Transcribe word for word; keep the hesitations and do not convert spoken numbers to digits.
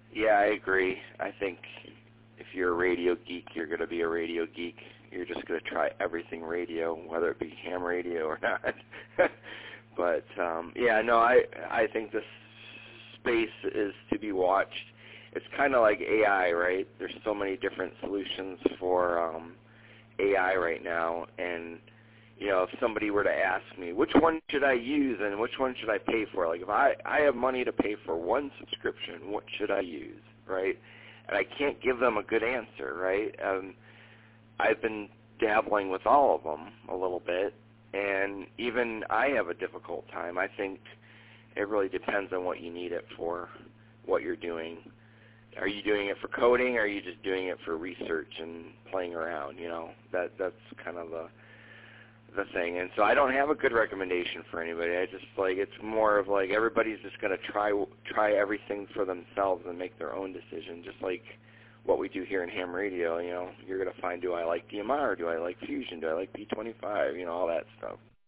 Yeah, I agree. I think if you're a radio geek, you're going to be a radio geek. You're just going to try everything radio, whether it be ham radio or not. But um, yeah, no, I I think this space is to be watched. It's kind of like A I, right? There's so many different solutions for um, A I right now, and you know, if somebody were to ask me, which one should I use and which one should I pay for? Like, if I, I have money to pay for one subscription, what should I use, right? And I can't give them a good answer, right? Um, I've been dabbling with all of them a little bit, and even I have a difficult time. I think it really depends on what you need it for, what you're doing. Are you doing it for coding, or are you just doing it for research and playing around, you know? That That's kind of the the thing. And so I don't have a good recommendation for anybody. I just like, it's more of like everybody's just going to try try everything for themselves and make their own decision, just like what we do here in ham radio. You know, you're going to find, do I like D M R, do I like Fusion, do I like P twenty-five, you know, all that stuff.